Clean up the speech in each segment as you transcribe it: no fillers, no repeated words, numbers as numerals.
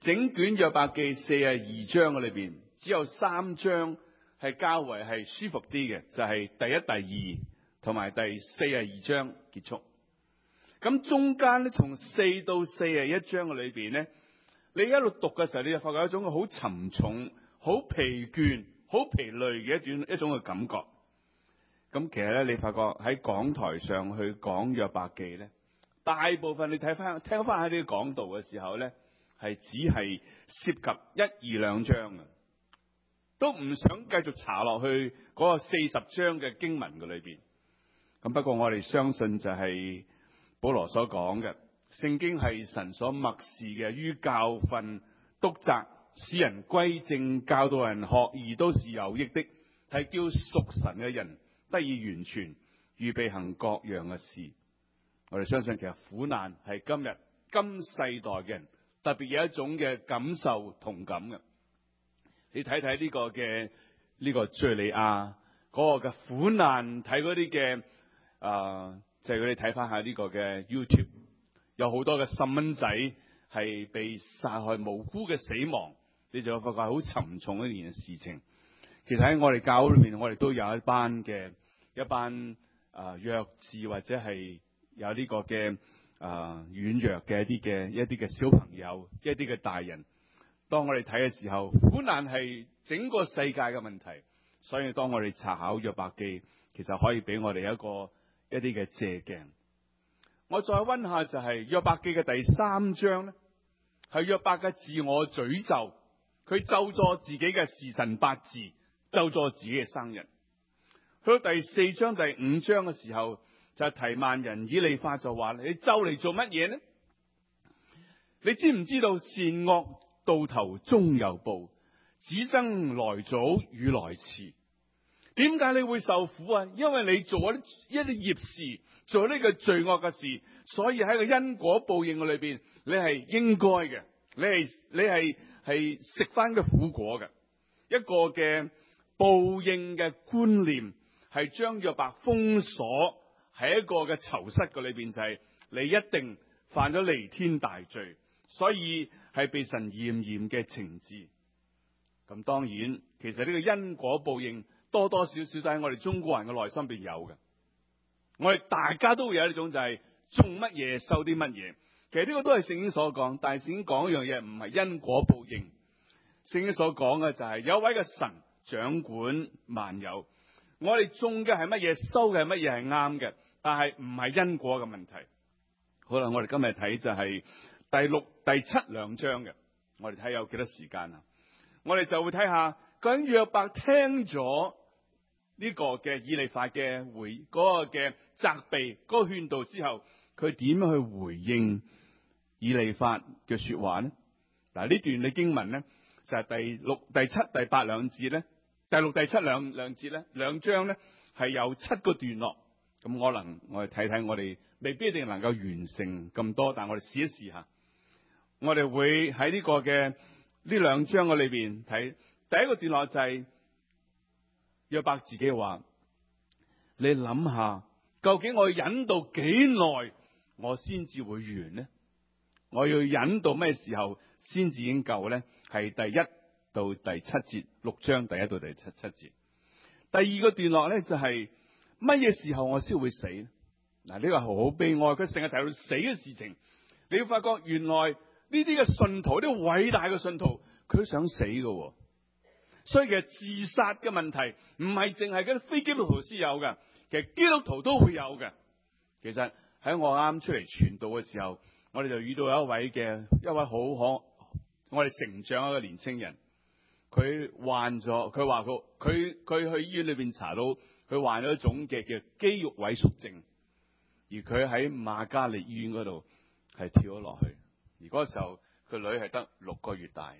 整卷約伯記42章嘅裏邊，只有3章係較為係舒服啲嘅，就係第一、第二同埋第42章結束。咁中間咧，從4到41章嘅裏邊咧，你一路讀嘅時候，你就發覺一種好沉重、好疲倦、好疲累嘅一種嘅感覺。咁其實咧，你發覺喺講台上去講約伯記咧，大部分你聽翻喺呢個講道嘅時候咧，係只係涉及1、2、2章嘅，都唔想繼續查落去嗰個40章嘅經文嘅裏邊。咁不過我哋相信就係保羅所講嘅，聖經係神所默示嘅，於教訓、督責、使人歸正、教導人學義都是有益的，係叫屬神嘅人得以完全，預備行各樣嘅事。我哋相信其實苦難係今世代嘅人特別有一種嘅感受同感嘅。你睇睇呢個嘅呢個敘利亞嗰個嘅苦難，睇嗰啲嘅就係佢哋睇翻下呢個嘅 YouTube， 有好多嘅細蚊仔係被殺害無辜嘅死亡，你就會發覺好沉重一件事情。其實喺我哋教會裏面，我哋都有一班弱智或者係有呢個嘅軟弱嘅一啲嘅小朋友，一啲嘅大人。當我哋睇嘅時候，苦難係整個世界嘅問題，所以當我哋查考約伯記，其實可以俾我哋一啲嘅借鏡。我再溫下就係約伯記嘅第3章咧，係約伯嘅自我詛咒，佢咒詛自己嘅時辰八字，咒詛自己嘅生日。去到第4章、第5章嘅時候，就係提曼人以利法就話：你咒嚟做乜嘢呢？你知唔知道善惡到頭終有報，只爭來早與來遲。點解你會受苦啊？因為你做一啲孽事，做呢個罪惡嘅事，所以喺個因果報應嘅裏邊，你係應該嘅，你係食翻個苦果嘅。一個嘅報應嘅觀念係將約伯封鎖喺一個嘅囚室嘅裏邊，就係你一定犯咗彌天大罪，所以係被神嚴嚴嘅懲治。咁當然，其實呢個因果報應多多少少都喺我哋中國人嘅內心邊有嘅。我哋大家都會有呢種就係種乜嘢收啲乜嘢。其實呢個都係聖經所講，但係聖經講一樣嘢唔係因果報應。聖經所講嘅就係有位嘅神掌管萬有。我哋種嘅係乜嘢，收嘅係乜嘢係啱嘅，但係唔係因果嘅問題。好啦，我哋今日睇就係第6、第7兩章嘅。我哋睇有幾多時間啊？我哋就會睇下究竟約伯聽咗呢個嘅以利法嘅嗰個嘅責備、嗰個勸導之後，佢點樣去回應以利法嘅說話呢？嗱，呢段嘅經文呢，就係第6、第7、第8兩節咧，第6、第7兩節咧，兩章咧係有7個段落。咁可能我哋睇睇，我哋未必一定能夠完成咁多，但係我哋試一試下。我哋會喺呢個嘅呢兩章嘅裏邊睇第一個段落，就係約伯自己話：你諗下，究竟我要忍到幾耐，我先至會完呢？我要忍到咩時候先至已經夠呢？係第1到第7節，6章第1到第7節。第二個段落咧就係乜嘢時候我先會死呢？嗱，呢個係好悲哀，佢成日提到死嘅事情。你要發覺原來呢啲嘅信徒，呢啲偉大嘅信徒，佢都想死嘅。所以其實自殺嘅問題唔係淨係嗰啲非基督徒先有嘅，其實基督徒都會有嘅。其實喺我啱出嚟傳道嘅時候，我哋就遇到一位好我哋成長一個年青人，佢患咗，佢話佢去醫院裏邊查到佢患咗一種嘅叫肌肉萎縮症，而佢喺瑪嘉烈醫院嗰度係跳咗落去，而嗰時候佢女係得6個月大。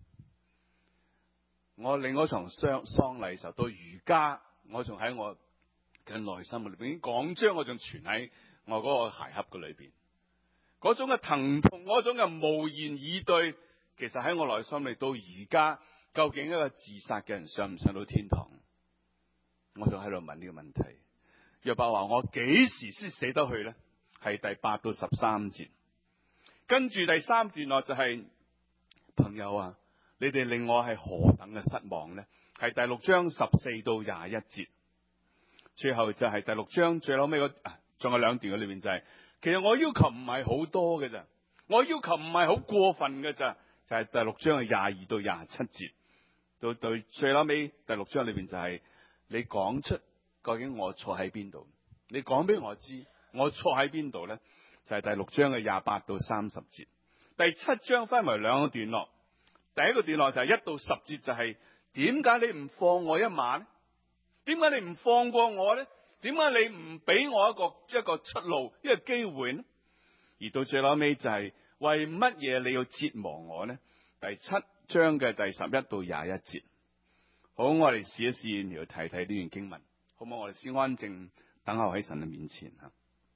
我領嗰場喪禮時候到而家，我仲喺我嘅內心裏邊，講章我仲存喺我嗰個鞋盒嘅裏邊，嗰種嘅疼痛，嗰種嘅無言以對，其實喺我內心裏到而家，究竟一個自殺嘅人上唔上到天堂？我就喺度問呢個問題。約伯話：我幾時先死得去呢？係第8到13節。跟住第3段落就係朋友啊，你哋令我係何等嘅失望呢？係第6章14到21節，最後就係第6章最後尾仲有2段嘅裏面就係，其實我要求唔係好多嘅咋，我要求唔係好過分嘅咋，就係第6章嘅22到27節，到最後尾第6章裏邊就係你講出究竟我錯喺邊度，你講俾我知我錯喺邊度呢？就係第6章嘅28到30節。第7章分為2個段落，第一個段落就係1到10節，就係點解你唔放我一馬呢？點解你唔放過我呢？點解你唔俾我一個出路，一個機會呢？而到最後尾就係為乜嘢你要折磨我呢？第7章嘅第11到21節。好，我哋試一試嚟睇睇呢段經文，好唔好？我哋先安靜等候喺神嘅面前吓。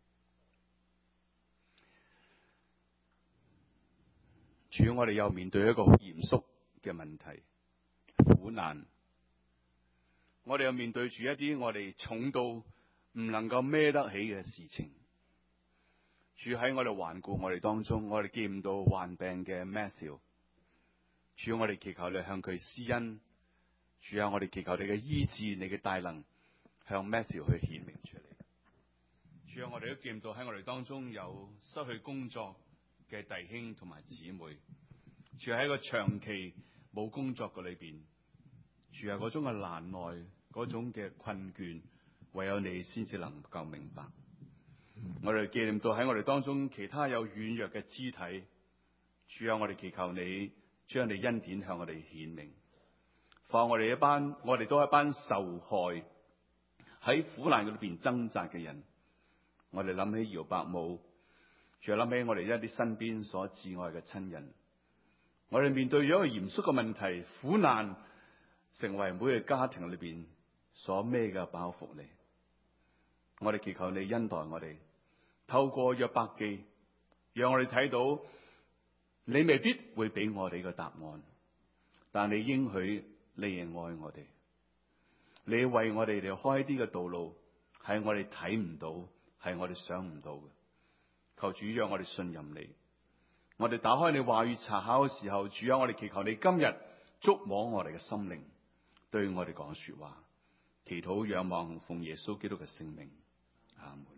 主，我哋又面對一個好嚴肅嘅問題，苦難。我哋又面對住一啲我哋重到唔能夠孭得起嘅事情。主，喺我哋環顧我哋當中，我哋見唔到患病嘅 Matthew。主，我哋祈求你向佢施恩。主啊，我哋祈求你嘅醫治，你嘅大能向 Matthew 去顯明出嚟。主啊，我哋都見唔到喺我哋當中有失去工作嘅弟兄同埋姊妹，住喺個長期冇工作嘅裏邊，住喺嗰種嘅難耐，嗰種嘅困倦，唯有你先至能夠明白。我哋紀念到喺我哋當中其他有軟弱嘅肢體，主啊，我哋祈求你將你恩典向我哋顯明。放我哋都係一班受害喺苦難裏邊掙扎嘅人。我哋諗起姚伯母，仲有諗起我哋一啲身邊所摯愛嘅親人。我哋面對咗一個嚴肅嘅問題，苦難成為每個家庭裏邊所孭嘅包袱嚟。我哋祈求你恩待我哋，透過約伯記，讓我哋睇到你未必會俾我哋個答案，但你應許你係愛我哋，你為我哋嚟開啲嘅道路，係我哋睇唔到，係我哋想唔到嘅。求主讓我哋信任你。我哋打開你話語查考嘅時候，主啊，我哋祈求你今日觸摸我哋嘅心靈，對我哋講說話。祈禱仰望奉耶穌基督嘅聖名，阿門。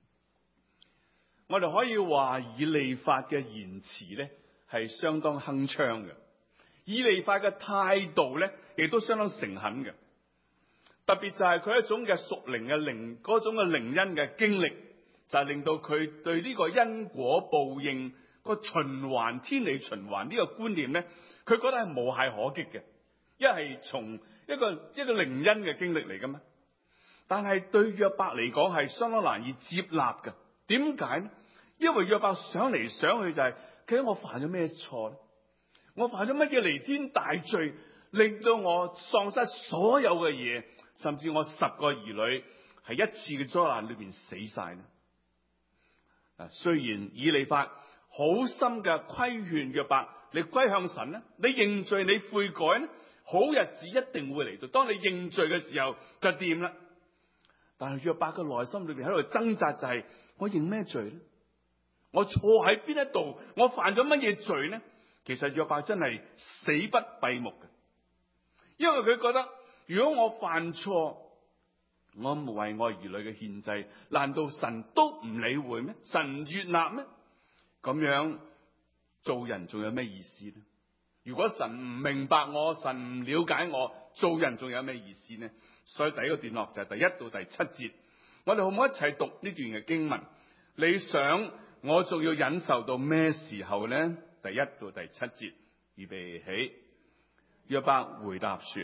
我哋可以話以利法嘅言辭咧係相當鏗鏘嘅，以利法嘅態度咧亦都相當誠懇嘅。特別就係佢一種嘅屬靈嘅靈，嗰種嘅靈恩嘅經歷，就係令到佢對呢個因果報應個循環、天理循環呢個觀念咧，佢覺得係無懈可擊嘅，因為係從一個靈恩嘅經歷嚟噶嘛。但係對約伯嚟講係相當難以接納嘅。點解呢？因為約伯想嚟想去就係，究竟我犯咗咩錯咧？我犯咗乜嘢彌天大罪，令到我喪失所有嘅嘢，甚至我10個兒女係一次嘅災難裏邊死晒呢？雖然以利法好深嘅規勸約伯，你歸向神咧，你認罪，你悔改咧，好日子一定會嚟到。當你認罪嘅時候就掂啦。但係約伯嘅內心裏邊喺度掙扎，就係我認咩罪咧？我錯喺邊一度？我犯咗乜嘢罪呢？其實約伯真係死不閉目嘅，因為佢覺得如果我犯錯，我為我兒女嘅獻祭，難道神都唔理會咩？神唔悅納咩？咁樣做人仲有咩意思呢？如果神唔明白我，神唔了解我，做人仲有咩意思呢？所以第一個段落就係第1到第7節，我哋好唔好一齊讀呢段嘅經文？你想我仲要忍受到咩時候呢？第1到第7節，預備起。約伯回答說：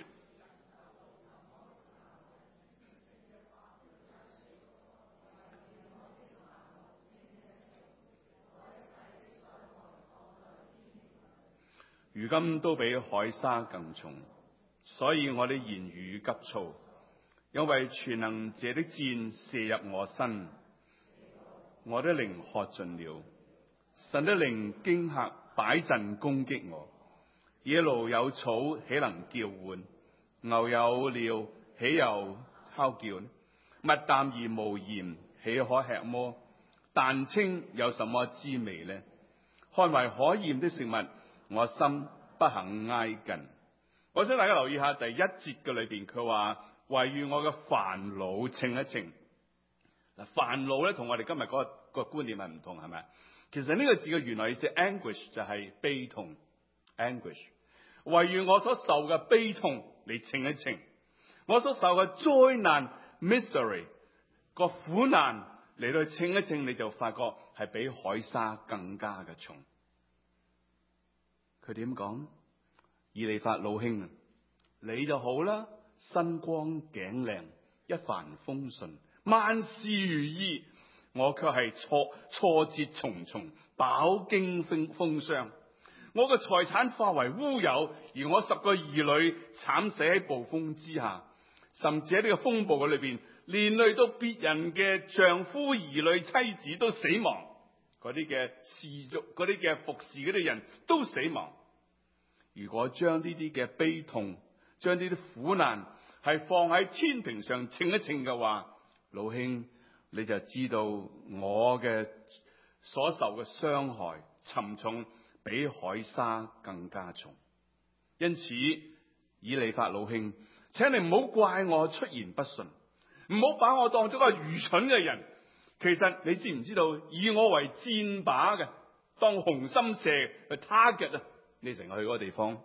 如今都比海沙更重，所以我的言語急躁，因為全能者的箭射入我身，我的靈喝盡了。神的靈驚嚇擺陣攻擊我，野驢有草豈能叫喚？牛有料豈有哮叫呢？物淡而無鹽豈可吃麼？蛋清有什麼滋味呢？看為可厭的食物，我心不肯挨近。我想大家留意下第一節嘅裏邊，佢話惟願我嘅煩惱稱一稱。嗱，煩惱咧同我哋今日嗰個觀念係唔同，係咪？其實呢個字嘅原來意思 anguish 就係悲痛 anguish。惟願我所受嘅悲痛，你稱一稱；我所受嘅災難 misery 個苦難嚟到稱一稱，你就發覺係比海沙更加嘅重。佢點講？以利法老兄啊，你就好啦，身光頸靚，一帆風順，萬事如意。我卻係挫折重重，飽經風霜。我嘅財產化為烏有，而我10個兒女慘死喺暴風之下，甚至喺呢個風暴嘅裏邊，連累到別人嘅丈夫、兒女、妻子都死亡。嗰啲嘅士族、嗰啲嘅服侍嗰啲人都死亡。如果將呢啲嘅悲痛、將呢啲苦難係放喺天平上稱一稱嘅話，老兄你就知道我嘅所受嘅傷害沉重，比海沙更加重。因此，以利法老兄，請你唔好怪我出言不順，唔好把我當作個愚蠢嘅人。其實你知唔知道，以我為箭靶嘅，當紅心射去 target 啊！你成日去嗰個地方，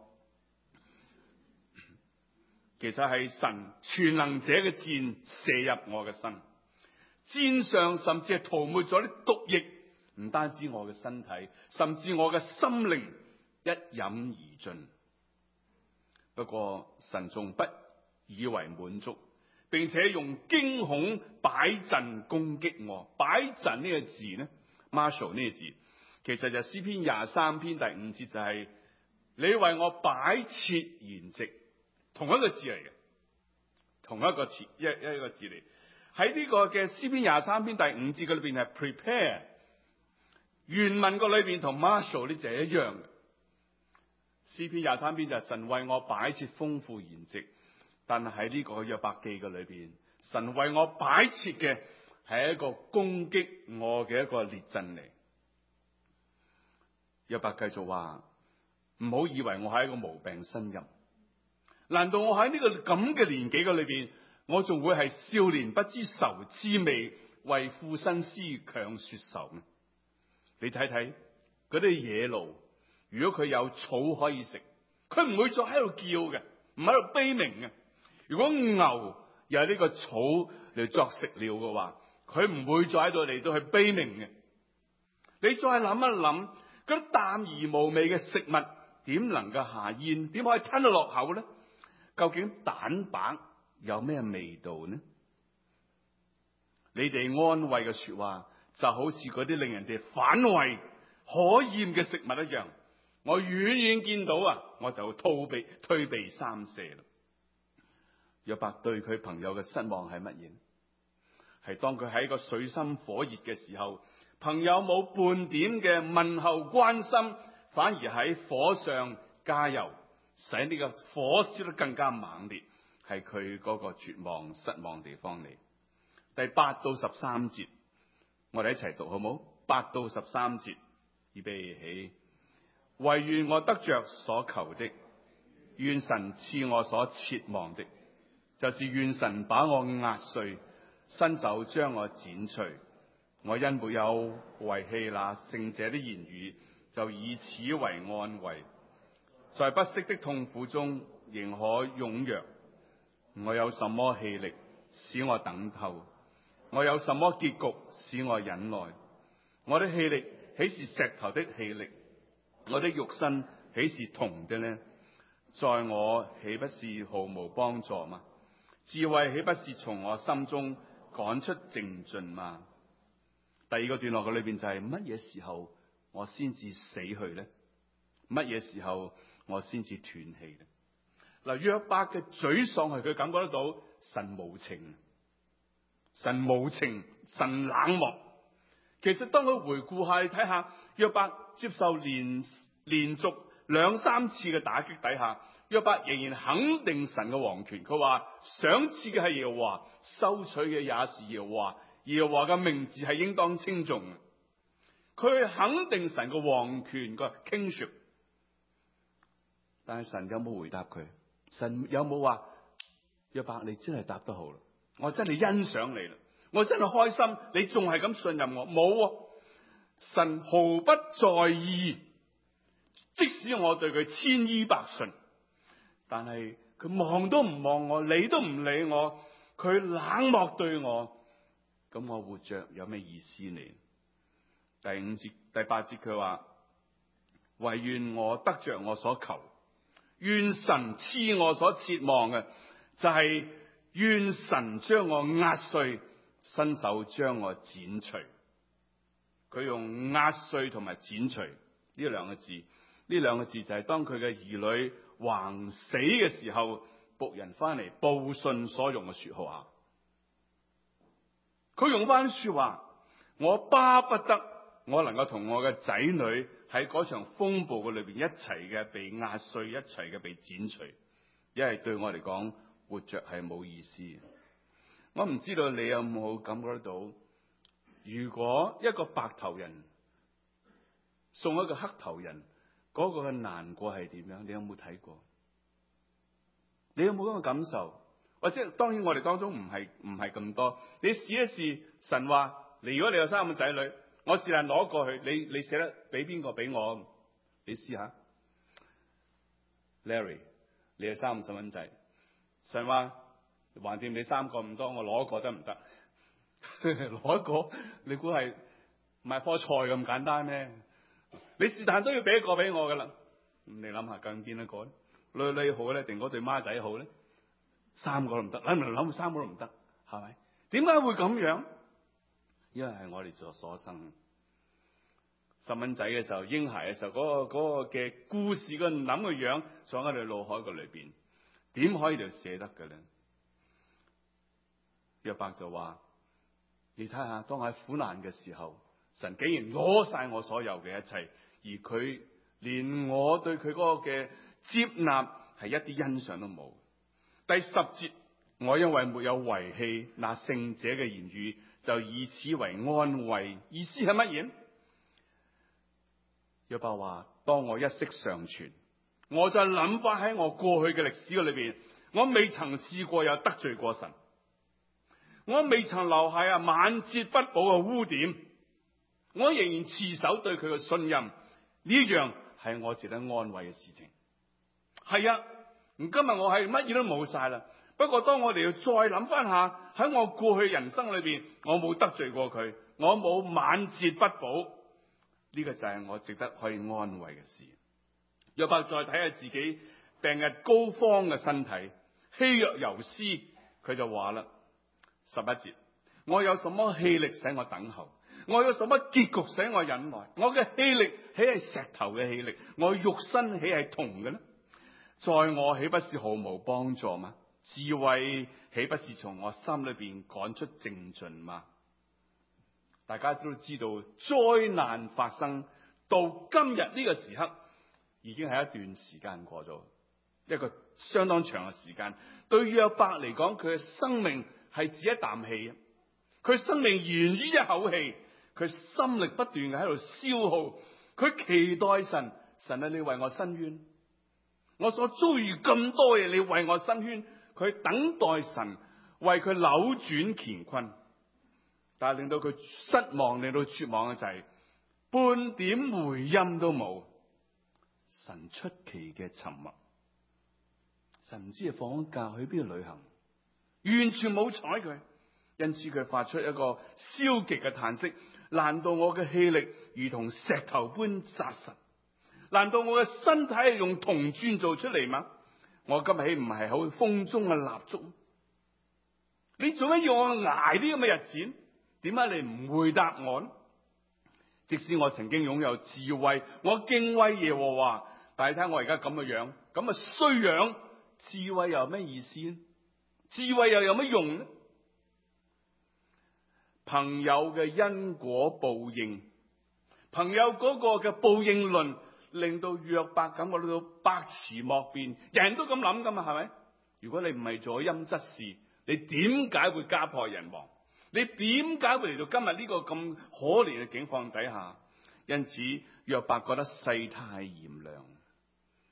其實係神全能者嘅箭射入我嘅身，箭上甚至係塗抹咗啲毒液，唔單止我嘅身體，甚至我嘅心靈一飲而盡。不過神仲不以為滿足，並且用驚恐擺陣攻擊我。擺陣呢個字呢 Marshall 呢個字，其實就係詩篇23篇第5節，就係你為我擺設筵席，同一個字嚟嘅，同一個字一個字嚟。喺呢個嘅詩篇23篇第5節嘅裏邊係 prepare， 原文個裏邊同 Marshall 呢就係一樣嘅。詩篇23篇就係神為我擺設豐富筵席，但係喺呢個約伯記嘅裏邊，神為我擺設嘅係一個攻擊我嘅一個列陣嚟。約伯繼續話：唔好以為我係一個無病呻吟，難道我喺呢個咁嘅年紀嘅裏邊，我仲會係少年不知愁滋味，為賦新詩強說愁咩？你睇睇嗰啲野驢，如果佢有草可以食，佢唔會再喺度叫嘅，唔喺度悲鳴嘅。如果牛有呢個草嚟作食料嘅話，佢唔會再喺度嚟到去悲鳴嘅。你再諗一諗，嗰啲淡而無味嘅食物點能夠下咽？點可以吞到落口呢？究竟蛋白有咩味道呢？你哋安慰嘅說話就好似嗰啲令人哋反胃可厭嘅食物一樣，我遠遠見到啊，我就退避三舍啦。約伯對佢朋友嘅失望係乜嘢？係當佢喺個水深火熱嘅時候，朋友冇半點嘅問候關心，反而喺火上加油，使呢個火燒得更加猛烈，係佢嗰個絕望失望地方嚟。第8到13節，我哋一齊讀好冇？8到13節，預備起。惟願我得着所求的，願神賜我所切望的，就是願神把我壓碎，伸手將我剪除。我因沒有遺棄那聖者的言語，就以此為安慰。在不息的痛苦中，仍可踴躍。我有什麼氣力使我等候？我有什麼結局使我忍耐？我的氣力豈是石頭的氣力？我的肉身豈是銅的呢？在我豈不是毫無幫助嗎？智慧豈不是從我心中趕出淨盡嗎？第二個段落嘅裏邊就係乜嘢時候我先至死去呢？乜嘢時候我先至斷氣呢？嗱，約伯嘅沮喪係佢感覺得到神無情，神無情，神冷漠。其實當佢回顧下，你睇下約伯接受連續2、3次嘅打擊底下，約伯仍然肯定神嘅王權。佢話賞賜嘅係耶和華，收取嘅也是耶和華，耶和華嘅名字係應當稱頌嘅。佢肯定神嘅王權個 kingship。 但係神有冇回答佢？神有冇話約伯你真係答得好啦，我真係欣賞你啦，我真係開心，你仲係咁信任我？冇，神毫不在意，即使我對佢千依百順，但係佢望都唔望我，理都唔理我，佢冷漠對我，咁我活着有咩意思呢？第5節、第8節佢話：唯願我得着我所求，願神賜我所切望嘅，就係願神將我壓碎，伸手將我剪除。佢用壓碎同埋剪除呢兩個字，呢兩個字就係當佢嘅兒女橫死嘅時候，僕人翻嚟報信所用嘅說話。佢用翻說話，我巴不得我能夠同我嘅仔女喺嗰場風暴嘅裏邊一齊嘅被壓碎，一齊嘅被剪除，因為對我嚟講，活着係冇意思。我唔知道你有冇感覺得到，如果一個白頭人送一個黑頭人，嗰個嘅難過係點樣？你有冇睇過？你有冇咁嘅感受？或者當然我哋當中唔係咁多，你試一試，神話你如果你有3個仔女，我試下攞過去，你捨得俾邊個俾我？你試下 ，Larry， 你有3個細蚊仔，神話橫掂你3個唔多，我攞一個得唔得？攞一個，你估係買棵菜咁簡單咩？你是但都要俾一個俾我噶啦。咁你諗下，究竟邊一個咧？女好咧，定嗰對孖仔好咧？3個都唔得，諗3個都唔得，係咪？點解會咁樣？因為係我哋所生。細蚊仔嘅時候，嬰孩嘅時候，嗰個嘅故事個諗嘅樣，坐喺你腦海個裏邊，點可以就捨得嘅咧？約伯就話：你睇下，當喺苦難嘅時候，神竟然攞晒我所有嘅一切，而佢連我對佢嗰個嘅接納係一啲欣賞都冇。第10節，我因為沒有遺棄那聖者嘅言語，就以此為安慰。意思係乜嘢？約伯話：當我一息尚存，我就諗翻喺我過去嘅歷史嘅裏邊，我未曾試過有得罪過神，我未曾留下晚節不保嘅污點，我仍然持守對佢嘅信任，呢樣係我值得安慰嘅事情。係啊，今日我係乜嘢都冇晒啦。不過當我哋要再諗翻下喺我過去人生裏邊，我冇得罪過佢，我冇晚節不保，呢個就係我值得可以安慰嘅事。約伯再睇下自己病日膏肓嘅身體，氣若游絲，佢就話啦，11節，我有什麼氣力使我等候？我有什麼結局使我忍耐？我嘅氣力豈係石頭嘅氣力？我肉身豈係銅嘅呢？在我豈不是毫無幫助嗎？智慧豈不是從我心裏邊趕出正盡嗎？大家都知道，災難發生到今日呢個時刻，已經係一段時間過咗，一個相當長嘅時間。對約伯嚟講，佢嘅生命係指一啖氣，佢生命源於一口氣，佢心力不斷嘅喺度消耗，佢期待神，神啊，你為我伸冤，我所遭遇咁多嘢，你為我伸冤，佢等待神為佢扭轉乾坤。但係令到佢失望，令到絕望嘅就係半點回音都冇。神出奇嘅沉默，神唔知係放假去邊度旅行，完全冇睬佢，因此佢發出一個消極嘅嘆息。難道我嘅氣力如同石頭般扎實？難道我嘅身體係用銅磚做出嚟嗎？我今日豈唔係好似風中嘅蠟燭？你做咩要我挨啲咁嘅日子？點解你唔回答我呢？即使我曾經擁有智慧，我敬畏耶和華，但係睇我而家咁嘅樣，咁嘅衰樣，智慧又有咩意思呢？智慧又有乜用呢？朋友嘅因果報應，朋友嗰個嘅報應論，令到約伯感覺到百詞莫辯，人人都咁諗噶嘛，係咪？如果你唔係做陰質事，你點解會家破人亡？你點解會嚟到今日呢個咁可憐嘅境況底下？因此約伯覺得世態炎涼，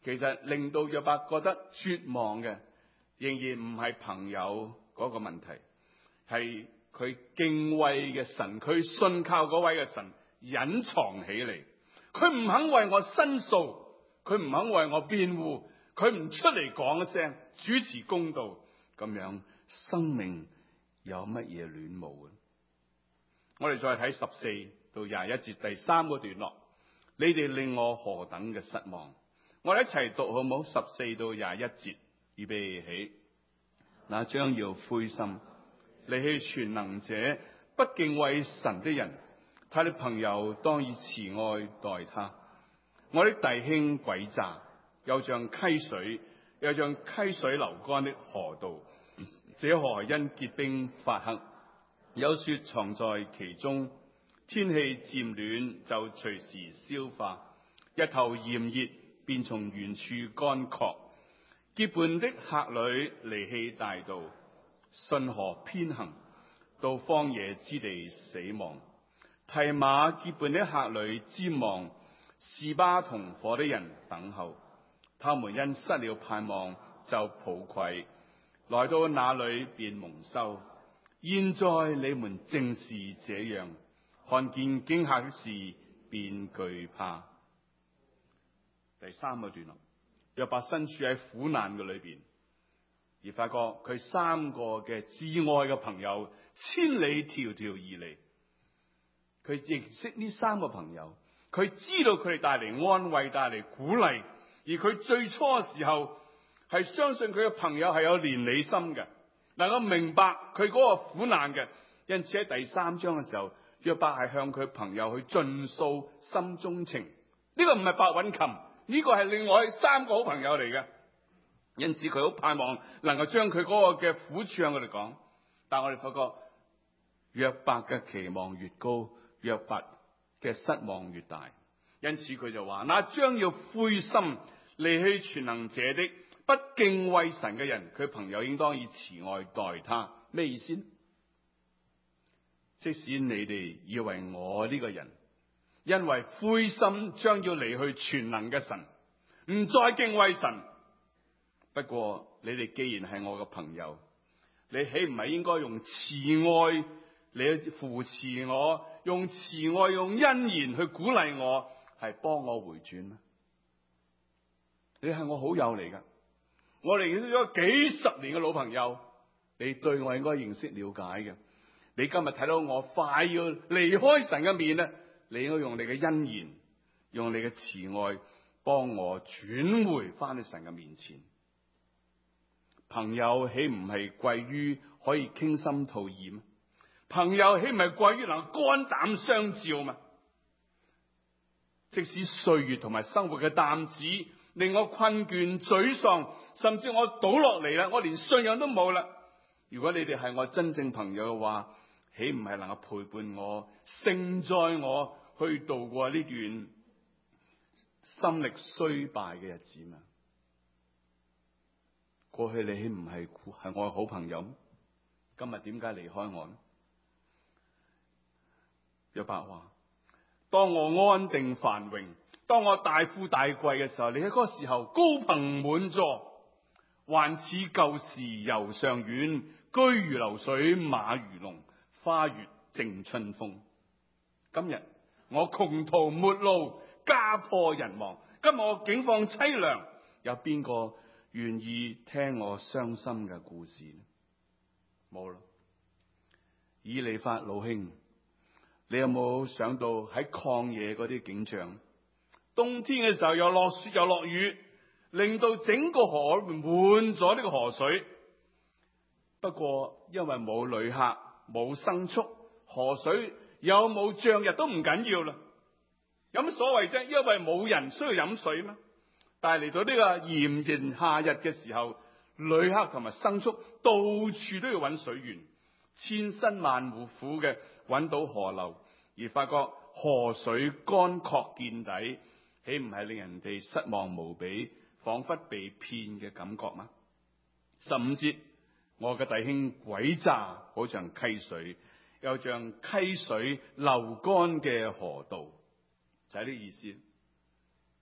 其實令到約伯覺得絕望嘅，仍然唔係朋友嗰個問題，係佢敬畏嘅神，佢信靠嗰位嘅神隱藏起嚟。佢唔肯為我申訴，佢唔肯為我辯護，佢唔出嚟講一聲主持公道，咁樣生命有乜嘢戀慕嘅？我哋再睇14到21節第3個段落，你哋令我何等嘅失望。我哋一齊讀好唔好？14到21節，預備起。那將要灰心離棄全能者，不敬畏神的人，他的朋友當以慈愛待他。我的弟兄詭詐，又像溪水，又像溪水流乾的河道。這河因結冰發黑，有雪藏在其中。天氣漸暖，就隨時消化。日頭炎熱，便從原處乾涸。結伴的客旅離棄大道，順河偏行，到荒野之地死亡。提馬結伴的客旅瞻望，示巴同伙的人等候。他們因失了盼望，就抱愧，來到那裏便蒙羞。現在你們正是這樣，看見驚嚇的事便懼怕。第3個段落，約伯身處喺苦難嘅裏邊，而發覺佢3個嘅至愛嘅朋友千里迢迢而嚟。佢認識呢3個朋友，佢知道佢哋帶嚟安慰，帶嚟鼓勵。而佢最初嘅時候係相信佢嘅朋友係有憐憫心嘅，能夠明白佢嗰個苦難嘅。因此喺第3章嘅時候，約伯係向佢朋友去盡訴心中情。呢個唔係白韻琴，呢個係另外3個好朋友嚟嘅。因此佢好盼望能夠將佢嗰個嘅苦處向佢哋講。但係我哋發覺約伯嘅期望越高，約伯嘅失望越大。因此佢就話：那將要灰心離棄全能者的，不敬畏神嘅人，佢朋友應當以慈愛待他。咩意思呢？即使你哋以為我呢個人因為灰心將要離去全能嘅神，唔再敬畏神，不過你哋既然係我嘅朋友，你豈唔係應該用慈愛嚟扶持我，用慈愛用恩言去鼓勵我，係幫我回轉咩？你係我好友嚟噶，我哋認識咗幾十年嘅老朋友，你對我應該認識了解嘅。你今日睇到我快要離開神嘅面咧，你應該用你嘅恩言，用你嘅慈愛幫我轉回翻去神嘅面前。朋友豈唔係貴於可以傾心吐意咩？朋友豈唔係貴於能肝膽相照嘛？即使歲月同埋生活嘅擔子令我困倦沮喪，甚至我倒落嚟啦，我連信仰都冇啦。如果你哋係我真正朋友嘅話，豈唔係能夠陪伴我、承載我去度過呢段心力衰敗嘅日子嘛？過去你豈唔係我嘅好朋友？今日點解離開我呢？約伯話：當我安定繁榮，當我大富大貴嘅時候，你喺嗰個時候高朋滿座，還似舊時遊上苑，居如流水馬如龍，花月正春風。今日我窮途末路，家破人亡，今日我境況淒涼，有邊個願意聽我傷心嘅故事呢？冇啦。以利法老兄，你有冇想到喺曠野嗰啲景象？冬天嘅時候又落雪又落雨，令到整個河滿咗呢個河水。不過因為冇旅客冇牲畜，河水有冇漲日都唔緊要啦。有乜所謂啫？因為冇人需要飲水咩？但係嚟到呢個炎炎夏日嘅時候，旅客同埋牲畜到處都要揾水源，千辛萬苦嘅揾到河流，而發覺河水乾涸見底，豈唔係令人哋失望無比，仿佛被騙嘅感覺嗎？15節，我嘅弟兄詭詐，好像溪水，又像溪水流乾嘅河道，就係呢意思。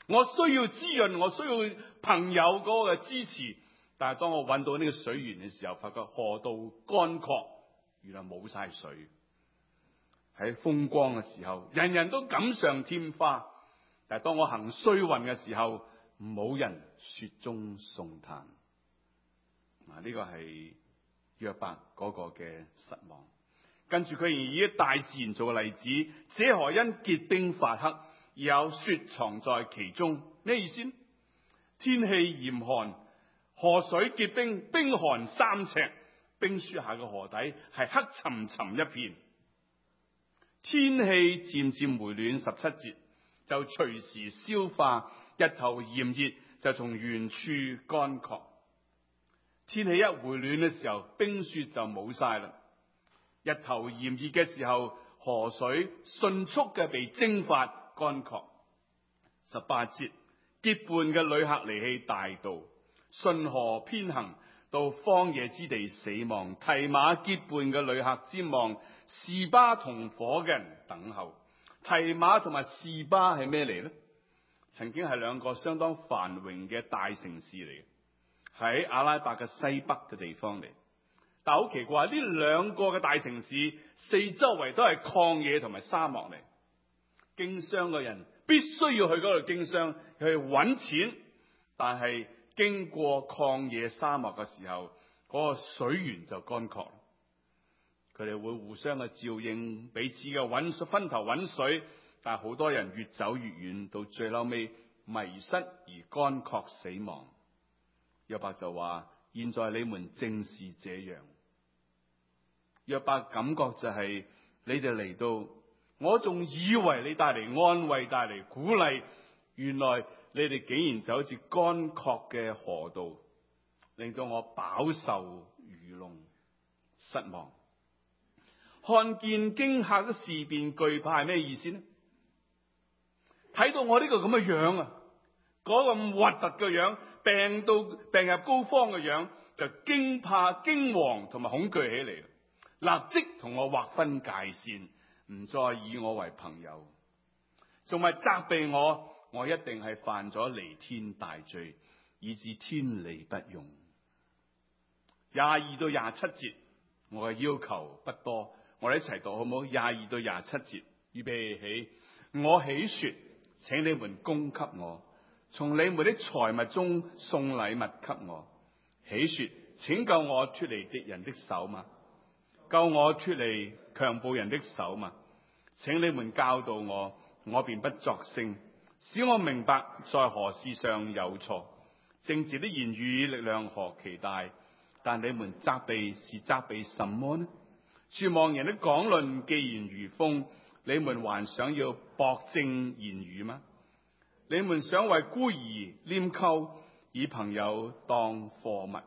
我需要滋潤，我需要朋友嗰個支持。但係當我揾到呢個水源嘅時候，發覺河道乾涸，原來冇晒水。喺風光嘅時候，人人都錦上添花。但係當我行衰運嘅時候，冇人雪中送炭。呢個係約伯嗰個嘅失望。跟住佢以大自然做個例子，這河因結冰發黑，而有雪藏在其中。咩意思？天氣嚴寒，河水結冰，冰寒3尺，冰雪下嘅河底係黑沉沉一片。天氣漸漸回暖，17節就隨時消化，日頭炎熱就從原處乾涸。天氣一回暖嘅時候，冰雪就冇晒啦。日頭炎熱嘅時候，河水迅速嘅被蒸發乾涸。18節，結伴嘅旅客離棄大道，順河偏行到荒野之地死亡。提馬結伴嘅旅客瞻望，示巴同伙嘅人等候。提馬同埋示巴係咩嚟呢？曾經係兩個相當繁榮嘅大城市嚟嘅，喺阿拉伯嘅西北嘅地方嚟。但好奇怪，呢兩個嘅大城市四周圍都係曠野同埋沙漠嚟。經商嘅人必須要去嗰度經商，去揾錢。但係經過曠野沙漠嘅時候，嗰個水源就乾涸。佢哋會互相嘅照應，彼此嘅分頭揾水。但係好多人越走越遠，到最後尾迷失而乾涸死亡。約伯就話：現在你們正是這樣。約伯感覺就係你哋嚟到，我仲以為你帶嚟安慰，帶嚟鼓勵，原來你哋竟然就好似乾涸嘅河道，令到我飽受愚弄，失望。看見驚嚇的事便懼怕係咩意思呢？睇到我呢個咁嘅樣啊，嗰個咁核突嘅樣，病入膏肓嘅樣，就驚怕、驚惶同埋恐懼起嚟，立即同我劃分界線，唔再以我為朋友，仲係責備我，我一定係犯咗彌天大罪，以致天理不容。22到27節，我嘅要求不多，我哋一齊讀好唔好？22到27節，預備起，我喜說，請你們供給我，從你們的財物中送禮物給我。喜說，請救我脫離敵人的手嘛，救我脫離強暴人的手嘛。請你們教導我，我便不作聲，使我明白在何事上有錯。正直的言語力量何其大，但你們責備是責備什麼呢？絕望人的講論既然如風，你們還想要駁正言語嗎？你們想為孤兒拈鬮，以朋友當貨物。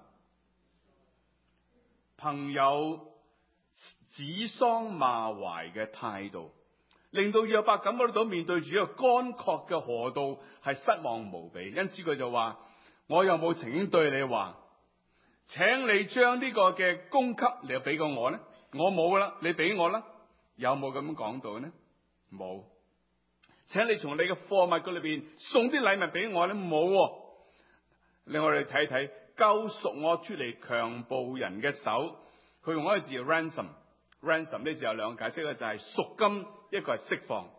朋友指桑罵槐嘅態度，令到約伯感覺到面對住一個乾涸嘅河道係失望無比。因此佢就話：我有冇曾經對你話，請你將呢個嘅供給你又俾過我呢？我冇啦，你俾我啦。有冇咁樣講到呢？冇。請你從你嘅貨物嗰裏邊送啲禮物俾我呢？冇。令我哋睇睇，救贖我脫離強暴人嘅手。佢用一個字 ransom 呢，就有兩個解釋，一個就係贖金，一個係釋放。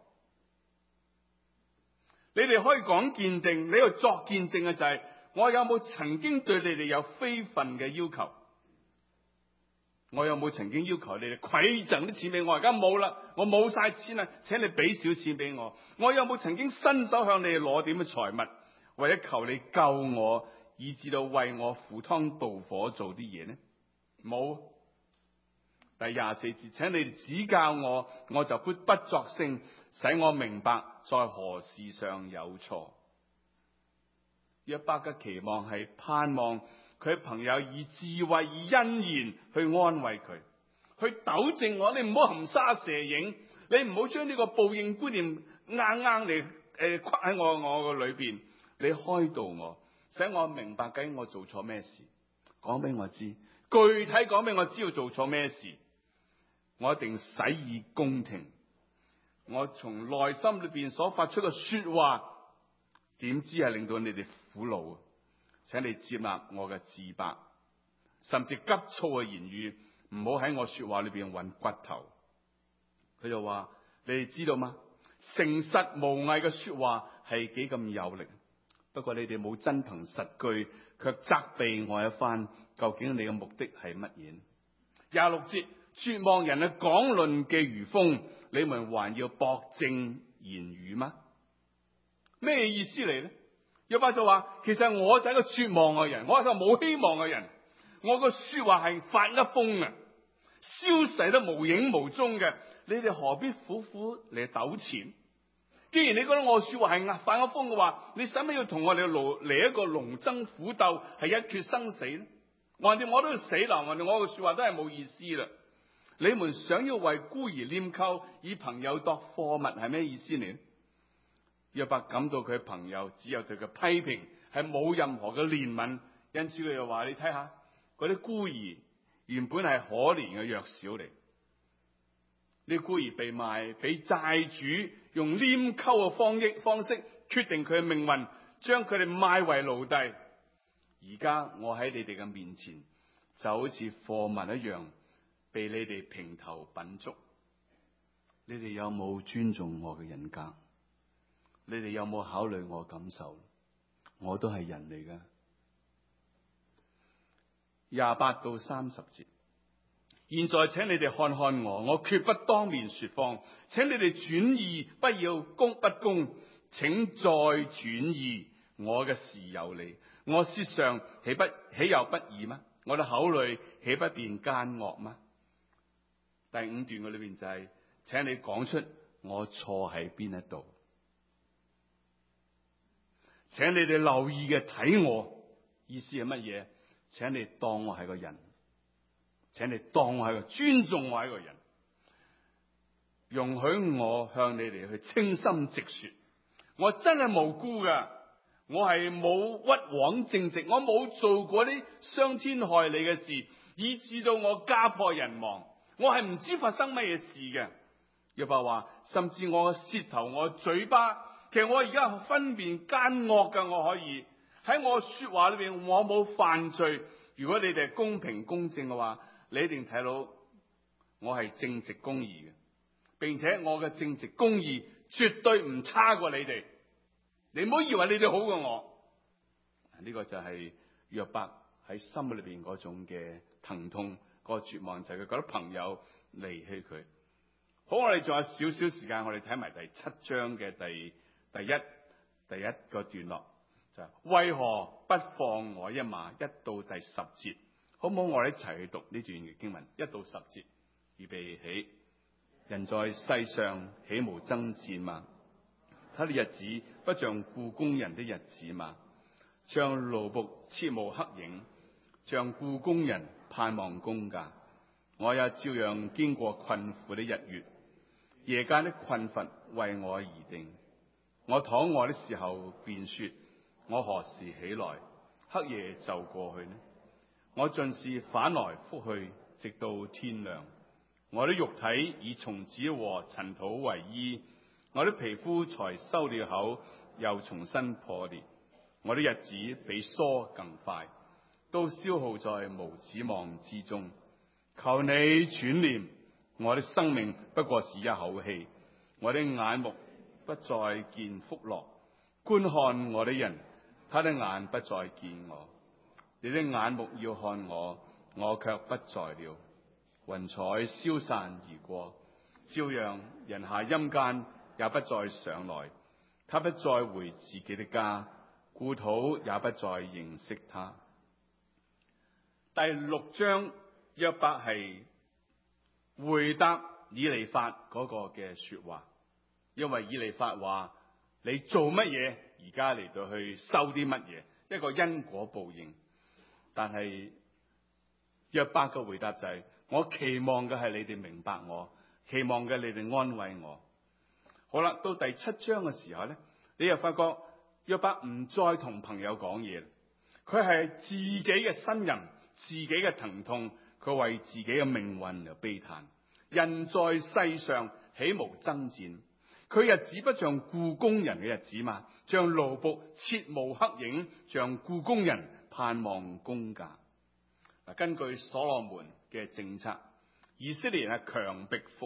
你哋可以講見證，你要作見證嘅就係，我有冇曾經對你哋有非分嘅要求？我有冇曾經要求你哋饋贈啲錢俾我？而家冇啦，我冇晒錢啦，請你俾少錢俾我。我有冇曾經伸手向你哋攞點嘅財物，或者求你救我，以至到為我赴湯蹈火做啲嘢呢？冇。第24節，請你哋指教我，我就不作聲，使我明白在何事上有錯。約伯嘅期望係盼望佢朋友以智慧、以恩言去安慰佢，去糾正我。你唔好含沙射影，你唔好將呢個報應觀念硬嚟框喺我個裏邊。你開導我，使我明白究竟我做錯咩事，講俾我知，具體講俾我知道做錯咩事。我一定洗以公聽，我從內心裏邊所發出嘅說話， 點知係令到你哋苦惱。請你接納我嘅自白，甚至急躁嘅言語，唔好喺我說話裏邊揾骨頭。佢就話：你哋知道嗎？誠實無偽嘅說話係幾咁有力。不過你哋冇真憑實據，卻責備我一番。究竟你嘅目的係乜嘢？26節，絕望人嘅講論嘅如風，你們還要駁正言語嗎？咩意思嚟呢？約伯就話：其實我就係一個絕望嘅人，我係一個冇希望嘅人。我個說話係發一瘋啊，消逝得無影無蹤嘅。你哋何必苦苦嚟糾纏？既然你覺得我說話係發一瘋嘅話，你使乜要同我哋嚟一個龍爭虎鬥，係一決生死呢？橫掂我都要死啦，橫掂我嘅說話都係冇意思啦。你們想要為孤兒拈鬮，以朋友當貨物，係咩意思呢？約伯感到佢朋友只有對佢批評，係冇任何嘅憐憫，因此佢就話：你睇下嗰啲孤兒原本係可憐嘅弱小嚟，呢啲孤兒被賣，俾債主用拈鬮嘅方式決定佢嘅命運，將佢哋賣為奴隸。而家我喺你哋嘅面前，就好似貨物一樣，被你哋評頭品足。你哋有冇尊重我嘅人格？你哋有冇考慮我感受？我都係人嚟㗎。28到30節，現在請你哋看看我決不當面說謊。請你哋轉意，不要不公，請再轉意。我嘅事有理，我舌上豈有不義嗎？我嘅口裏豈不辨奸惡嗎？第5段嘅裏邊就係、請你講出我錯喺邊一度。請你哋留意嘅睇我，意思係乜嘢？請你當我係個人，請你當我係個尊重我係個人，容許我向你哋去清心直說。我真係無辜噶，我係冇屈枉正直，我冇做過啲傷天害理嘅事，以致到我家破人亡。我係唔知發生乜嘢事嘅。約伯話，甚至我嘅舌頭，我嘅嘴巴。其實我而家分辨奸惡嘅，我可以喺我說話裏邊，我冇犯罪。如果你哋係公平公正嘅話，你一定睇到我係正直公義嘅，並且我嘅正直公義絕對唔差過你哋。你唔好以為你哋好過我。呢個就係約伯喺心裏邊嗰種嘅疼痛，嗰個絕望，就係佢覺得朋友離棄佢。好，我哋仲有少少時間，我哋睇埋第7章嘅第一個段落，就係為何不放我一馬？1到第10節，好唔好？我哋一齊去讀呢段嘅經文1到10節。預備起，人在世上豈無爭戰嗎？他的日子不像雇工人的日子嗎？像奴僕切慕黑影，像雇工人盼望工價。我也照樣經過困苦的日月，夜間的困乏為我而定。我躺臥的時候便說：我何時起來？黑夜就過去呢？我盡是反來覆去，直到天亮。我的肉體以蟲子和塵土為衣，我的皮膚才收了口，又重新破裂。我的日子比梭更快，都消耗在無指望之中。求你轉念，我的生命不過是一口氣，我的眼目不再見福樂。觀看我的人，他的眼不再見我。你的眼目要看我，我卻不在了。雲彩消散而過，照樣人下陰間也不再上來。他不再回自己的家，故土也不再認識他。第6章約伯係回答以利法嗰個嘅說話，因為以利法話：你做乜嘢？而家嚟到去收啲乜嘢？一個因果報應。但係約伯嘅回答就係：我期望嘅係你哋明白我，期望嘅你哋安慰我。好啦，到第7章嘅時候咧，你又發覺約伯唔再同朋友講嘢，佢係自己嘅呻吟，自己嘅疼痛，佢為自己嘅命運而悲嘆。人在世上豈無爭戰？ 佢日子不像僱工人嘅日子嘛，像奴僕切慕黑影，像僱工人盼望工價。嗱，根據所羅門嘅政策，以色列人係強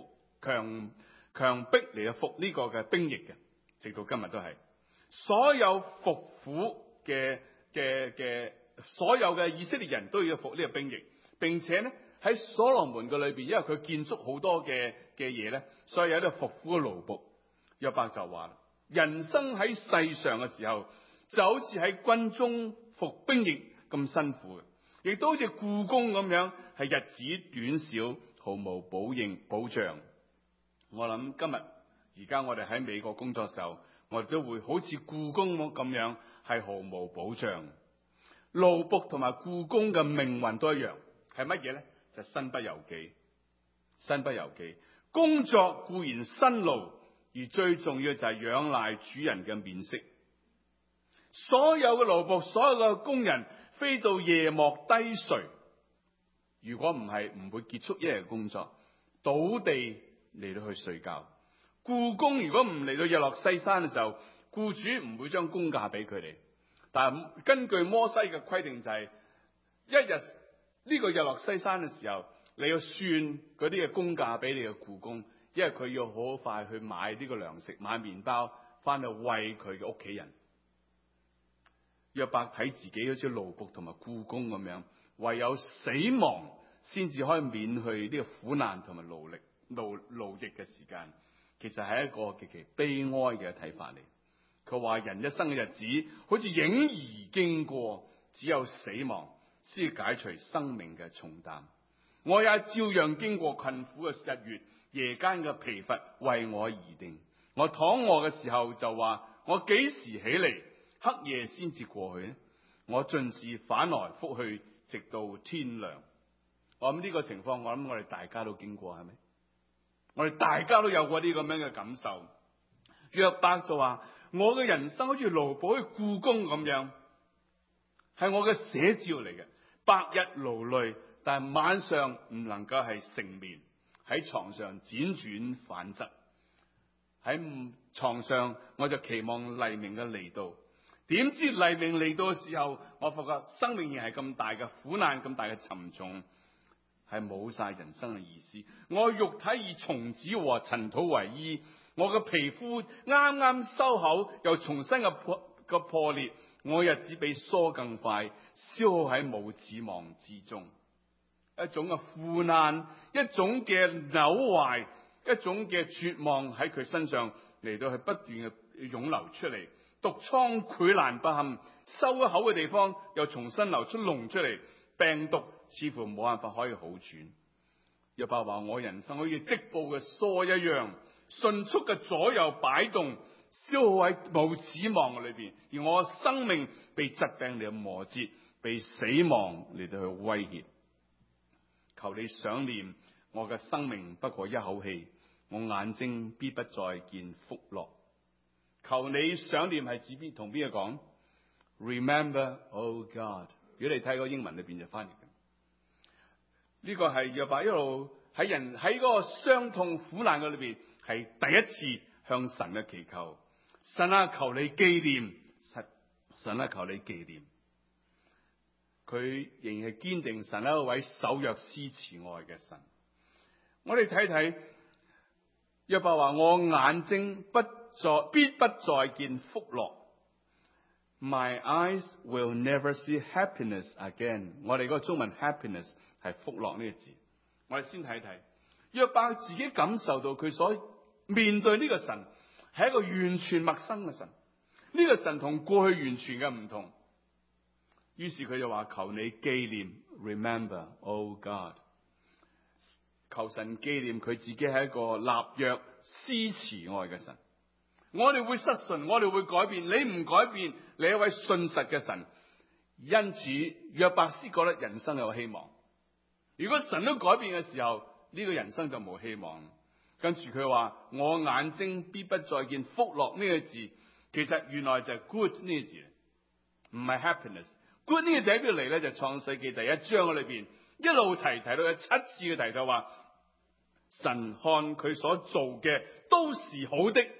迫嚟去服呢個嘅兵役嘅，直到今日都係。所有服苦嘅所有嘅以色列人都要服呢個兵役，並且咧喺所羅門嘅裏邊，因為佢建築好多嘅嘢咧，所以有啲服苦嘅奴僕。約伯就話：人生喺世上嘅時候，就好似喺軍中服兵役咁辛苦嘅，亦都好似僱工咁樣，係日子短少，毫無保障。我諗今日而家我哋喺美國工作嘅時候，我哋都會好似僱工咁樣，係毫無保障。奴僕同埋僱工嘅命運都一樣，係乜嘢咧？就身不由己，身不由己。工作固然辛勞，而最重要就係仰賴主人嘅面色。所有嘅奴僕，所有嘅工人，飛到夜幕低垂，如果唔係，唔會結束一日嘅工作，倒地嚟到去睡覺。僱工如果唔嚟到日落西山嘅時候，僱主唔會將工價俾佢哋。但係根據摩西嘅規定，就係一日呢個日落西山嘅時候，你要算嗰啲嘅工價俾你嘅僱工，因為佢要好快去買呢個糧食，買麵包翻去餵佢嘅屋企人。約伯睇自己好似奴僕同埋僱工咁樣，唯有死亡先至可以免去呢個苦難同埋勞役嘅時間。其實係一個極其悲哀嘅睇法嚟。佢話人一生嘅日子好似影兒經過，只有死亡先解除生命嘅重擔。我也照樣經過困苦嘅日月，夜間嘅疲乏為我而定。我躺臥嘅時候就話：我幾時起嚟？黑夜先至過去呢？我盡是反來覆去，直到天亮。我諗呢個情況，我諗我哋大家都經過，係咪？我哋大家都有過啲咁樣嘅感受。約伯就話：我嘅人生好似奴僕，好似僱工咁樣，係我嘅寫照嚟嘅。白日勞累，但係晚上唔能夠係成眠，喺床上輾轉反側。喺床上我就期望黎明嘅嚟到，點知黎明嚟到嘅時候，我發覺生命仍係咁大嘅苦難，咁大嘅沉重，係冇晒人生嘅意思。我肉體以蟲子和塵土為衣，我嘅皮膚啱啱收口，又重新嘅破裂。我日子比梭更快，消耗喺冇指望之中。一種嘅苦難，一種嘅扭壞，一種嘅絕望喺佢身上嚟到，係不斷嘅湧流出嚟。毒瘡潰爛不堪，收一口嘅地方又重新流出膿出嚟，病毒似乎冇辦法可以好轉。約伯話：我人生好似織布嘅梭一樣，迅速嘅左右擺動，消耗喺冇指望嘅裏邊，而我嘅生命被疾病嚟磨折，被死亡嚟到去威脅。求你想念我嘅生命不過一口氣，我眼睛必不再見福樂。求你想念係指同邊個講 ？Remember, oh God。如果你睇個英文裏邊就翻譯嘅，呢個係約伯一路喺嗰個傷痛苦難嘅裏邊，係第一次向神嘅祈求。神啊，求你紀念，神啊，求你紀念。佢仍然係堅定神係一位守約施慈愛嘅神。我哋睇睇約伯話：我眼睛必不再見福樂。My eyes will never see happiness again。我哋嗰個中文 happiness 係福樂呢個字。我哋先睇睇約伯自己感受到佢所面對呢個神係一個完全陌生嘅神，呢個神同過去完全嘅唔同。於是佢就話：求你紀念 ，Remember, oh God。求神紀念佢自己係一個立約施慈愛嘅神。我哋會失信，我哋會改變，你唔改變，你係一位信實嘅神。因此約伯斯覺得人生有希望。如果神都改變嘅時候，呢個人生就冇希望。跟住佢話：我眼睛必不再見福樂呢個字，其實原來就係 good 呢個字，唔係 happiness。good 呢個字喺邊度嚟咧？就創世記第一章裏邊一路提到有7次嘅提到話，神看佢所做嘅都是好的，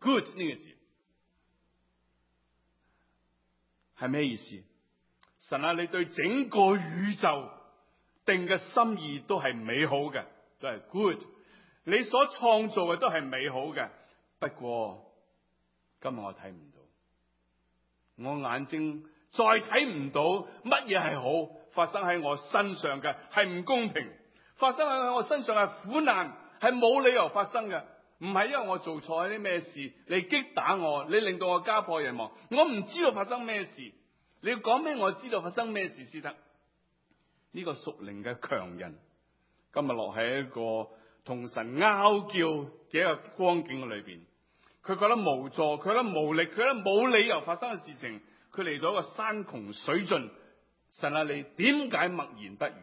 good 呢個字係咩意思？神啊，你對整個宇宙定嘅心意都係美好嘅，都係 good。你所創造嘅都係美好嘅。不過今日我睇唔到，我眼睛再睇唔到乜嘢係好發生喺我身上嘅，係唔公平，發生喺我身上係苦難，係冇理由發生嘅。唔係因為我做錯啲咩事，你擊打我，你令到我家破人亡，我唔知道發生咩事。你要講俾我知道發生咩事先得。呢個屬靈嘅強人，今日落喺一個同神拗叫嘅一個光景裏邊，佢覺得無助，佢覺得無力，佢覺得冇理由發生嘅事情，佢嚟到一個山窮水盡，神啊，你點解默言不語？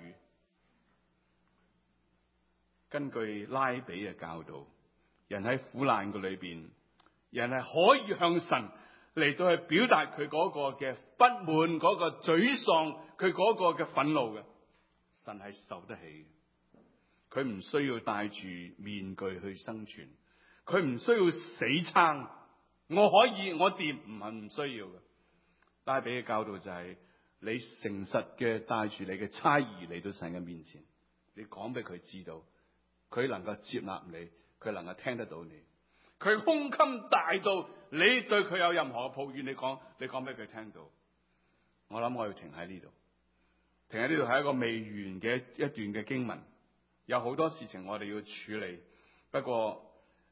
根據拉比嘅教導，人喺苦難嘅裏邊，人係可以向神嚟到去表達佢嗰個嘅不滿，嗰個沮喪，佢嗰個嘅憤怒嘅。神係受得起嘅，佢唔需要戴住面具去生存，佢唔需要死撐。我可以，我掂，唔係唔需要嘅。拉比嘅教導就係你誠實嘅帶住你嘅猜疑嚟到神嘅面前，你講俾佢知道，佢能夠接納你，佢能夠聽得到你。佢胸襟大到你對佢有任何嘅抱怨，你講俾佢聽到。我諗我要停喺呢度，停喺呢度係一個未完嘅一段嘅經文，有好多事情我哋要處理。不過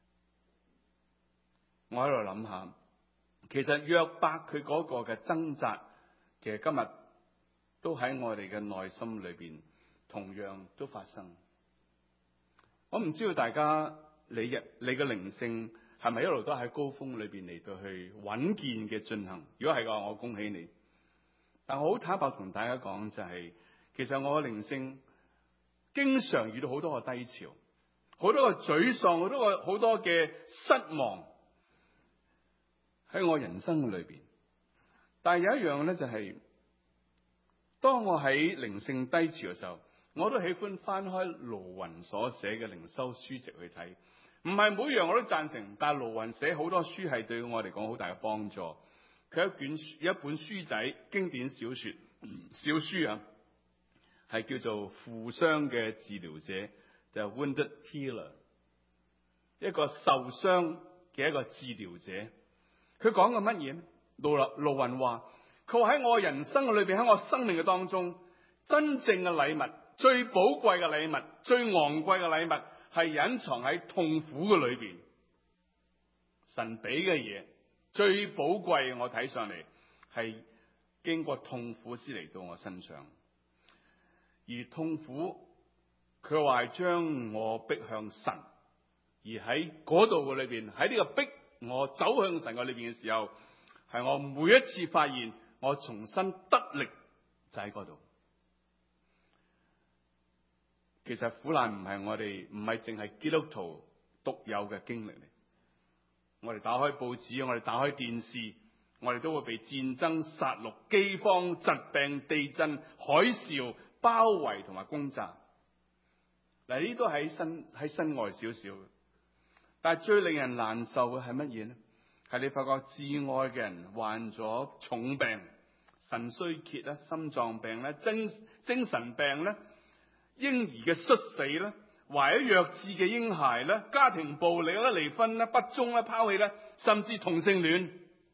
我喺度諗下，其實約伯佢嗰個嘅掙扎，其實今日都喺我哋嘅內心裏邊同樣都發生。我唔知道大家你嘅靈性係咪一路都喺高峰裏邊嚟到去穩健嘅進行？如果係嘅話，我恭喜你。但我好坦白同大家講，就係其實我嘅靈性經常遇到好多個低潮，好多個沮喪，好多嘅失望喺我人生裏邊。但係有一樣咧，就係當我喺靈性低潮嘅時候，我都喜歡翻開盧雲所寫嘅靈修書籍去睇。唔係每樣我都贊成，但係盧雲寫好多書係對我嚟講好大嘅幫助。佢一本書仔，經典小書啊，係叫做負傷嘅治療者，就係 Wounded Healer， 一個受傷嘅一個治療者。佢講嘅乜嘢咧？盧雲話，佢話喺我人生嘅裏邊，喺我生命嘅當中，真正嘅禮物，最寶貴嘅禮物，最昂貴嘅禮物，係隱藏喺痛苦嘅裏邊。神俾嘅嘢最寶貴，我睇上嚟係經過痛苦先嚟到我身上。而痛苦，佢話係將我逼向神。而喺嗰度嘅裏邊，喺呢個逼我走向神嘅裏邊嘅時候，係我每一次發現我重新得力就喺嗰度。其實苦難唔係淨係基督徒獨有嘅經歷嚟。我哋打開報紙，我哋打開電視，我哋都會被戰爭、殺戮、饑荒、疾病、地震、海嘯包圍同埋攻炸。嗱，呢啲都喺身外少少。但係最令人難受嘅係乜嘢呢？係你發覺至愛嘅人患咗重病，腎衰竭啦、心臟病啦、精神病啦、嬰兒嘅猝死啦、懷有弱智嘅嬰孩啦、家庭暴力啦、離婚啦、不忠啦、拋棄啦，甚至同性戀。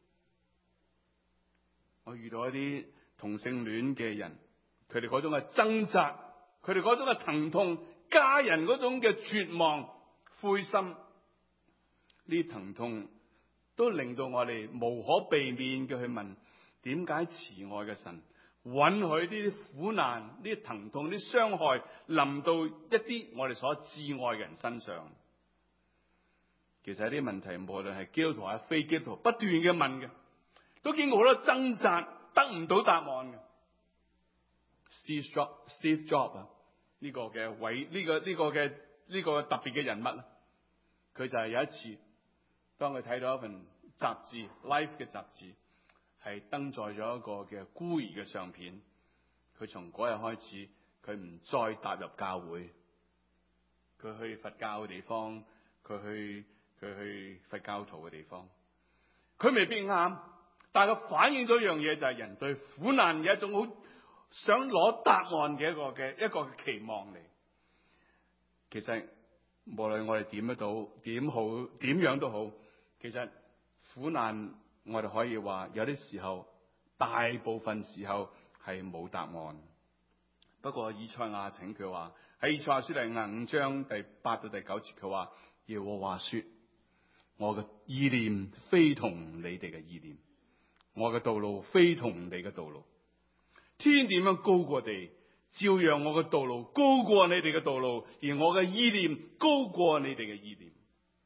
我遇到一啲同性戀嘅人，佢哋嗰種嘅掙扎，佢哋嗰種嘅疼痛，家人嗰種嘅絕望、灰心，呢啲疼痛都令到我哋無可避免嘅去問：點解慈愛嘅神允許呢啲苦難、呢啲疼痛、呢啲傷害臨到一啲我哋所摯愛嘅人身上？其實呢啲問題，無論係基督徒或者非基督徒，不斷嘅問嘅，都經過好多掙扎，得唔到答案嘅。Steve Jobs 啊，呢個嘅呢個特別嘅人物，佢就係有一次，當佢睇到一份雜誌 Life 嘅雜誌，係登載咗一個嘅孤兒嘅相片。佢從嗰日開始，佢唔再踏入教會，佢去佛教嘅地方，佢去佢去佛教徒嘅地方，佢未必啱，但係佢反映咗一樣嘢，就係人對苦難有一種好想攞答案嘅一個期望嚟。其實無論我哋點樣都好，其實苦難我哋可以話有啲時候，大部分時候係冇答案。不過以賽亞請佢話喺以賽亞書第55章第8到第9節，佢話耶和華說：我嘅意念非同你哋嘅意念，我嘅道路非同你嘅道路。天點樣高過地，照樣我嘅道路高過你哋嘅道路，而我嘅意念高過你哋嘅意念。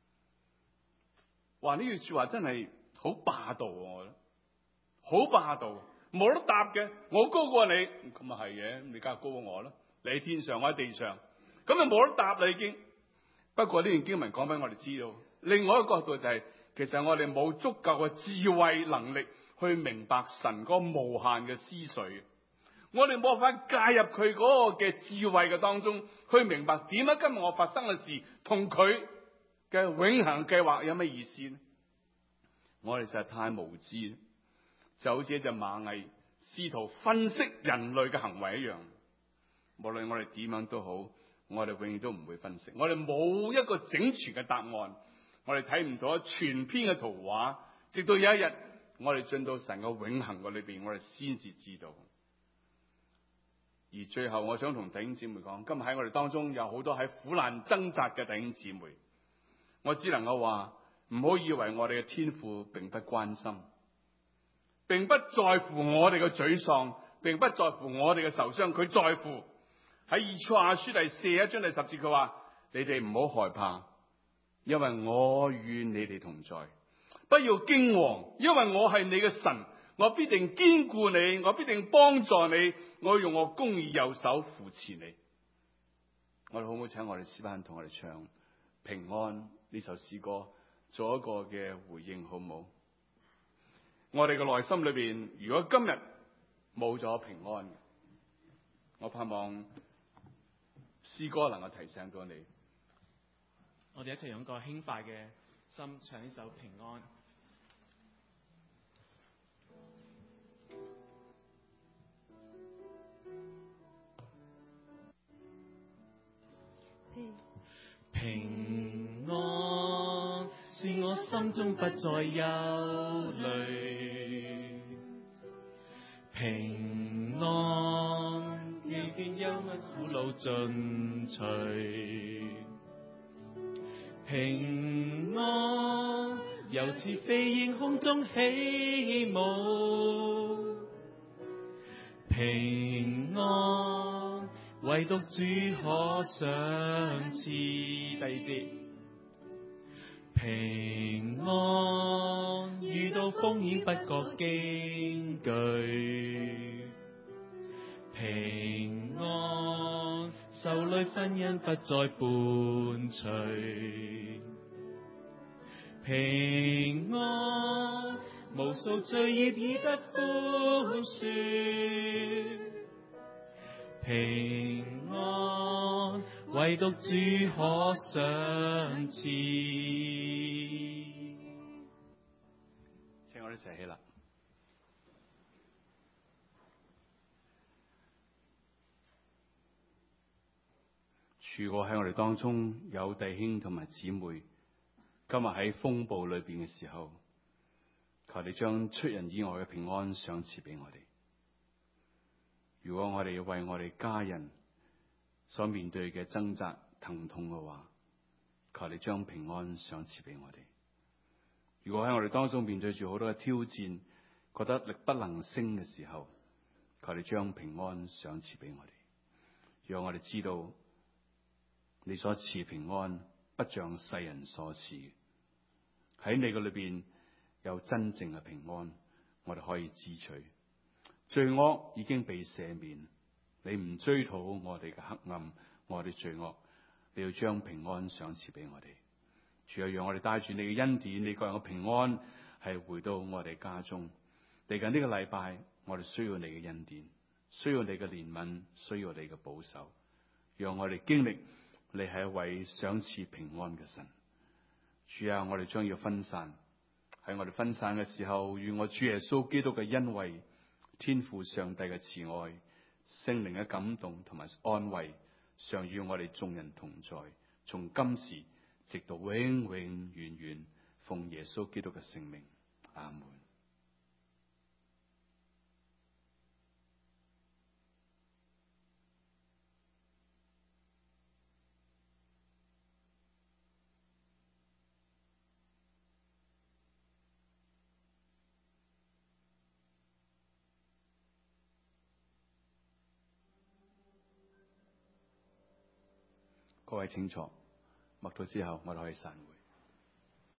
話呢句說話真係好霸道，我覺得好霸道，冇得答嘅。我高過你，咁啊係嘅，你梗係高過我啦。你喺天上，我喺地上，咁就冇得答啦已經。不過呢段經文講俾我哋知道，另外一個角度就係，其實我哋冇足夠嘅智慧能力去明白神嗰個無限嘅思緒。我哋冇法介入佢嗰個嘅智慧嘅當中，去明白點解今日我發生嘅事同佢嘅永恆計劃有咩意思呢？我哋實在太無知，就好似一隻螞蟻試圖分析人類嘅行為一樣。無論我哋點樣都好，我哋永遠都唔會分析。我哋冇一個整全嘅答案，我哋睇唔到全篇嘅圖畫，直到有一日我哋進到神嘅永恆嘅裏邊，我哋先至知道。而最後我想同弟兄姊妹講，今日喺我哋當中有好多喺苦難掙扎嘅弟兄姊妹，我只能夠話，唔好以為我哋嘅天父並不關心，並不在乎我哋嘅沮喪，並不在乎我哋嘅受傷，佢在乎。喺以賽亞書第41章第10節，佢話：你哋唔好害怕，因為我與你哋同在；不要驚惶，因為我係你嘅神。我必定堅固你，我必定幫助你，我用我公義右手扶持你。我哋好唔好請我哋詩班同我哋唱平安呢首詩歌，做一個嘅回應，好唔好？我哋嘅內心裏邊，如果今日冇咗平安，我盼望詩歌能夠提醒到你。 我哋一齊用一個輕快嘅心唱呢首平安。平安是我心中不再憂慮，平安亦見憂鬱苦惱盡除，平安猶似飛鷹空中起舞，平安唯獨主可賞賜。第二節，平安遇到風險不覺驚懼，平安受累婚姻不再伴隨，平安無數罪孽已得寬恕，平安唯獨主可賞賜。 請我哋一齊起立。如果喺我哋當中有弟兄同埋姊妹，今日喺風暴裏邊嘅時候，求你將出人意外嘅平安賞賜俾我哋。如果我哋要為我哋家人所面對嘅掙扎疼痛嘅話，求你將平安賞賜俾我哋。如果喺我哋當中面對住好多嘅挑戰，覺得力不能勝嘅時候，求你將平安賞賜俾我哋，讓我哋知道你所賜平安不像世人所賜，喺你嘅裏邊有真正嘅平安，我哋可以支取。罪惡已經被赦免，你唔追討我哋嘅黑暗，我哋罪惡，你要將平安賞賜俾我哋。主啊，讓我哋帶住你嘅恩典，你個人嘅平安係回到我哋家中。嚟緊呢個禮拜，我哋需要你嘅恩典，需要你嘅憐憫，需要你嘅保守，讓我哋經歷你係一位賞賜平安嘅神。 主啊，我哋將要分散，喺我哋分散嘅時候，願我主耶穌基督嘅恩惠、天父上帝嘅慈愛、聖靈嘅感動同埋安慰，常與我哋眾人同在，從今時直到永永遠遠，奉耶穌基督嘅聖名，阿門。各位請坐，默禱之後，我哋可以散會。